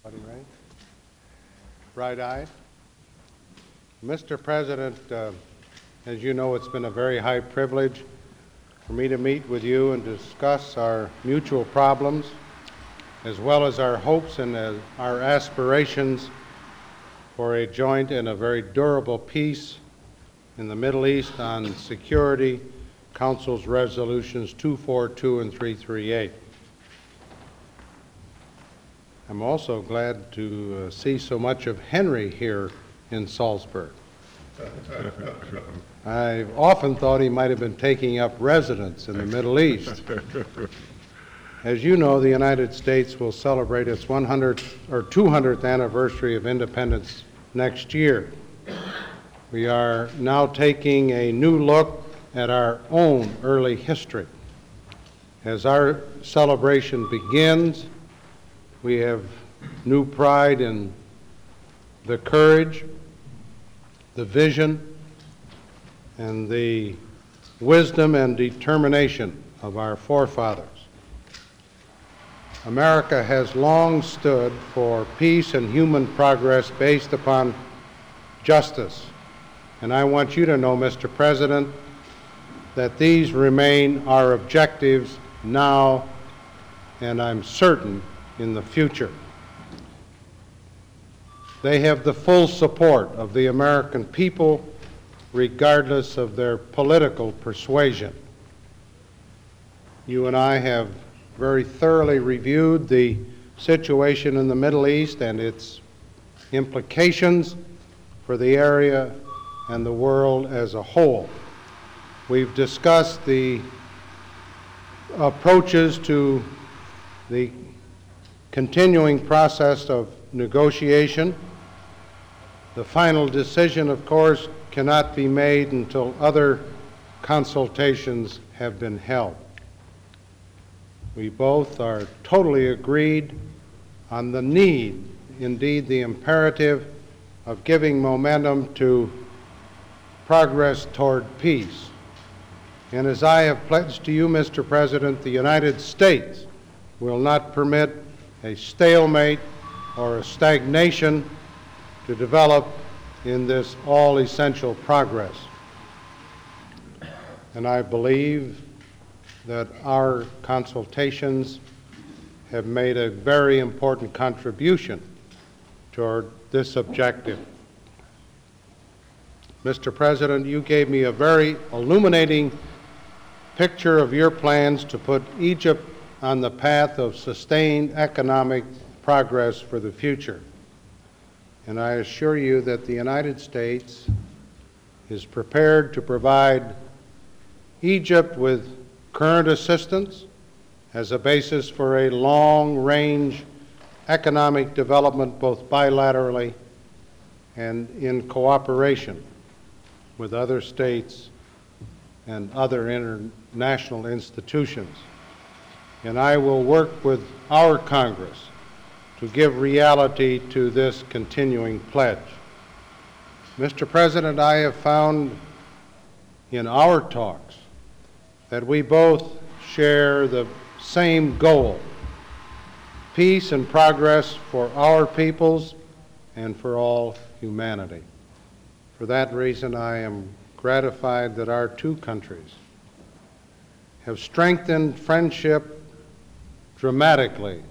Everybody ready? Bright-eyed. Mr. President, as you know, it's been a very high privilege for me to meet with you and discuss our mutual problems, as well as our hopes and our aspirations for a joint and a very durable peace in the Middle East on Security Council's resolutions 242 and 338. I'm also glad to see so much of Henry here in Salzburg. I've often thought he might have been taking up residence in the Middle East. As you know, the United States will celebrate its 100th or 200th anniversary of independence next year. We are now taking a new look at our own early history. As our celebration begins, we have new pride in the courage, the vision, and the wisdom and determination of our forefathers. America has long stood for peace and human progress based upon justice. And I want you to know, Mr. President, that these remain our objectives now, and I'm certain in the future. They have the full support of the American people, regardless of their political persuasion. You and I have very thoroughly reviewed the situation in the Middle East and its implications for the area and the world as a whole. We've discussed the approaches to the continuing process of negotiation. The final decision, of course, cannot be made until other consultations have been held. We both are totally agreed on the need, indeed the imperative, of giving momentum to progress toward peace. And as I have pledged to you, Mr. President, the United States will not permit a stalemate or a stagnation to develop in this all-essential progress. And I believe that our consultations have made a very important contribution toward this objective. Mr. President, you gave me a very illuminating picture of your plans to put Egypt on the path of sustained economic progress for the future. And I assure you that the United States is prepared to provide Egypt with current assistance as a basis for a long-range economic development, both bilaterally and in cooperation with other states and other international institutions. And I will work with our Congress to give reality to this continuing pledge. Mr. President, I have found in our talks that we both share the same goal: peace and progress for our peoples and for all humanity. For that reason, I am gratified that our two countries have strengthened friendship dramatically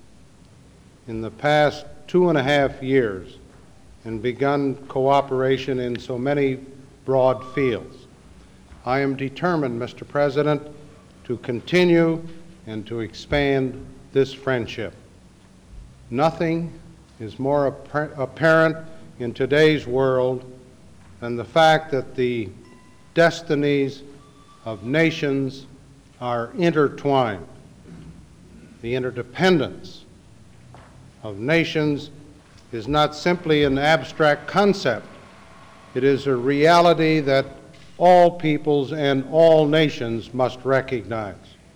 in the past 2.5 years and begun cooperation in so many broad fields. I am determined, Mr. President, to continue and to expand this friendship. Nothing is more apparent in today's world than the fact that the destinies of nations are intertwined. The interdependence of nations is not simply an abstract concept. It is a reality that all peoples and all nations must recognize.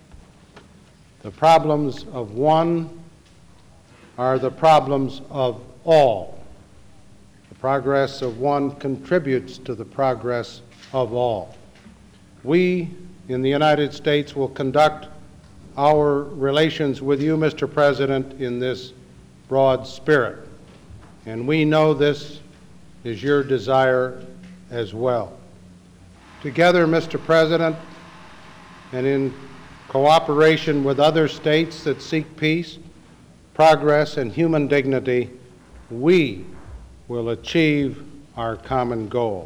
The problems of one are the problems of all. The progress of one contributes to the progress of all. We in the United States will conduct our relations with you, Mr. President, in this broad spirit, and we know this is your desire as well. Together, Mr. President, and in cooperation with other states that seek peace, progress, and human dignity, we will achieve our common goal.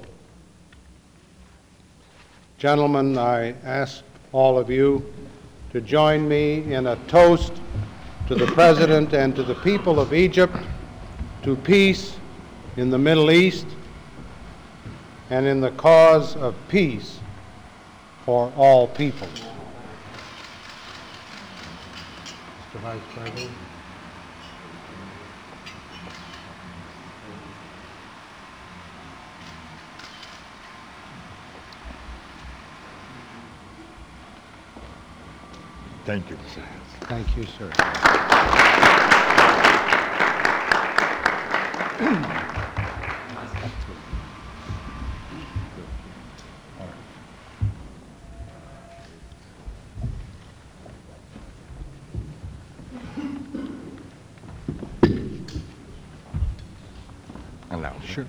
Gentlemen, I ask all of you to join me in a toast to the President and to the people of Egypt, to peace in the Middle East, and in the cause of peace for all people. Mr. Vice President. Thank you, Mr. Hess. Thank you, sir. Allow me. Sure.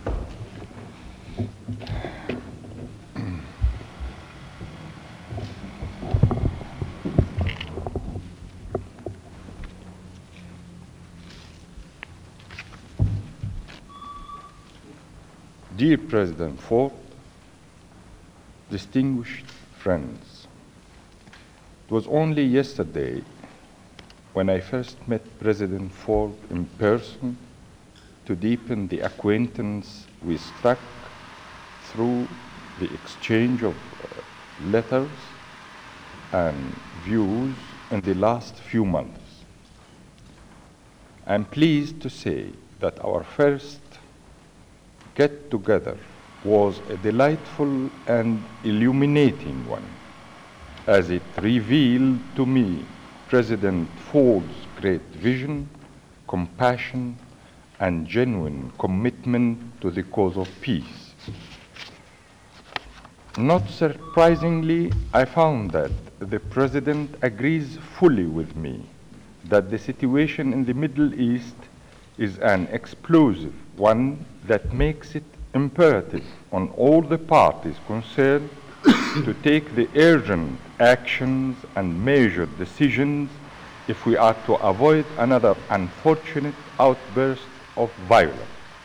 Dear President Ford, distinguished friends, it was only yesterday when I first met President Ford in person to deepen the acquaintance we struck through the exchange of letters and views in the last few months. I'm pleased to say that our first get-together was a delightful and illuminating one, as it revealed to me President Ford's great vision, compassion, and genuine commitment to the cause of peace. Not surprisingly, I found that the President agrees fully with me that the situation in the Middle East is an explosive one that makes it imperative on all the parties concerned to take the urgent actions and measured decisions if we are to avoid another unfortunate outburst of violence.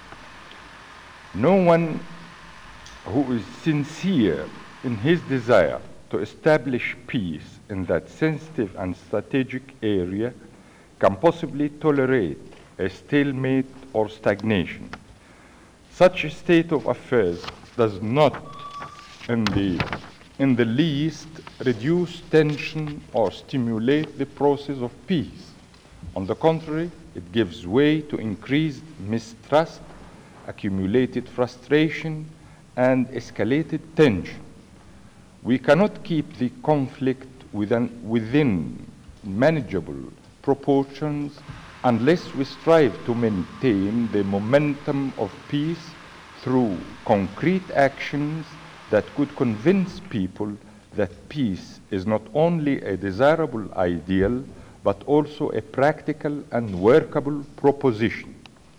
No one who is sincere in his desire to establish peace in that sensitive and strategic area can possibly tolerate a stalemate or stagnation. Such a state of affairs does not in the least reduce tension or stimulate the process of peace. On the contrary, it gives way to increased mistrust, accumulated frustration, and escalated tension. We cannot keep the conflict within manageable proportions unless we strive to maintain the momentum of peace through concrete actions that could convince people that peace is not only a desirable ideal, but also a practical and workable proposition.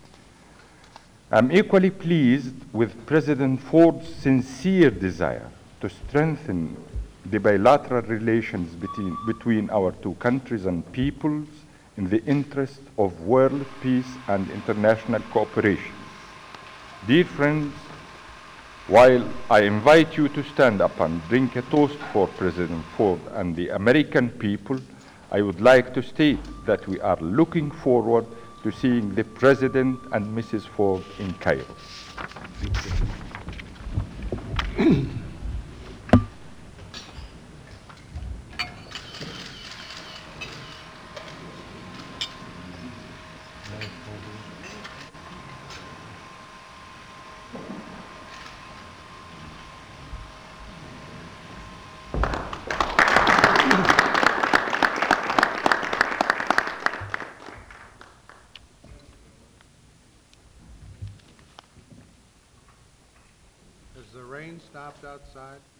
I'm equally pleased with President Ford's sincere desire to strengthen the bilateral relations between our two countries and peoples in the interest of world peace and international cooperation. Dear friends, while I invite you to stand up and drink a toast for President Ford and the American people, I would like to state that we are looking forward to seeing the President and Mrs. Ford in Cairo. Has the rain stopped outside?